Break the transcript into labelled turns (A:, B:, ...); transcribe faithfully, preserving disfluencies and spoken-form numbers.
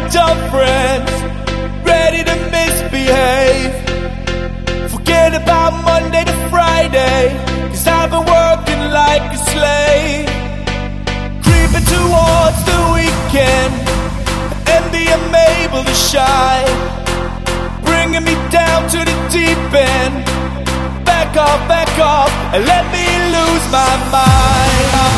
A: dumb friends, ready to misbehave. Forget about Monday to Friday, cause I've been working like a slave. Creeping towards the weekend, envy I'm able to shine, bringing me down to the deep end. Back off, back off, and let me lose my mind.